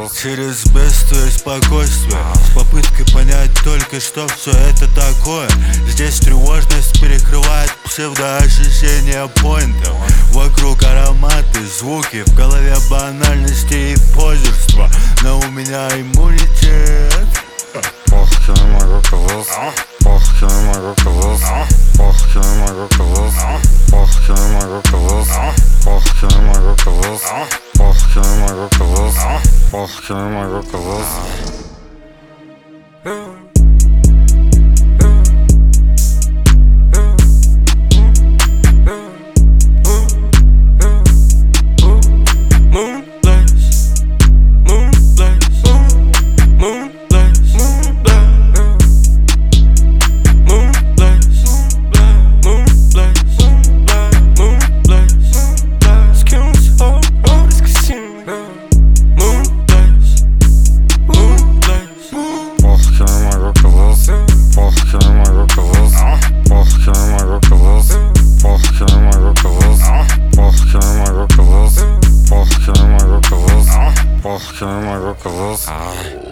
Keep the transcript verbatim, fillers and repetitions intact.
Через бедствие и спокойствие, с попыткой понять только, что все это такое. Здесь тревожность перекрывает псевдоощущение поинтов. Вокруг ароматы, звуки, в голове банальности и позерства. Но у меня иммунитет. Похер не могу казаться, похер не могу казаться, похер не могу казаться, похер не могу казаться, похер не могу казаться, похер не могу казаться, похер не могу казаться. Похер не могу казаться, похер не могу казаться, похер не могу казаться, похер не могу казаться, похер не могу казаться, похер не могу казаться.